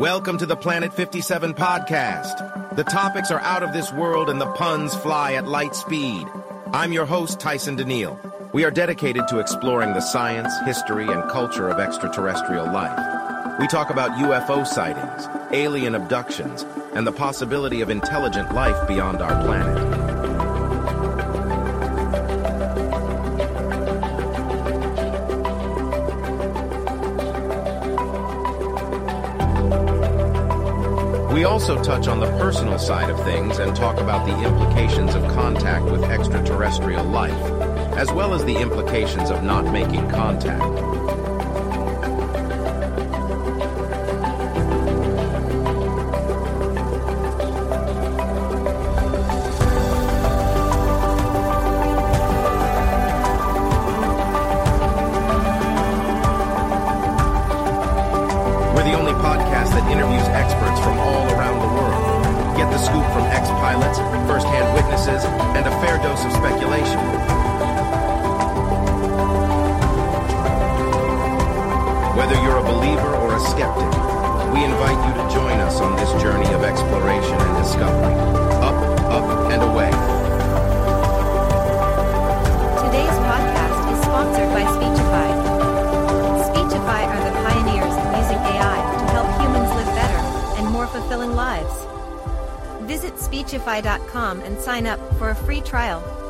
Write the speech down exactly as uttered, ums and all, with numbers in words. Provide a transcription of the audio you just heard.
Welcome to the Planet fifty-seven podcast. The topics are out of this world and the puns fly at light speed. I'm your host, Tyson Daniil. We are dedicated to exploring the science, history, and culture of extraterrestrial life. We talk about U F O sightings, alien abductions, and the possibility of intelligent life beyond our planet. We also touch on the personal side of things and talk about the implications of contact with extraterrestrial life, as well as the implications of not making contact. We're the only podcast that interviews experts from all around the world. Get the scoop from ex-pilots, first-hand witnesses, and a fair dose of speculation. Whether you're a believer or a skeptic, we invite you to join us on this journey of exploration and discovery. Up, up, and away. Today's podcast is sponsored by Speechify. Speechify are the pioneers of using A I to help humans live better and more fulfilling lives. Visit Speechify dot com and sign up for a free trial.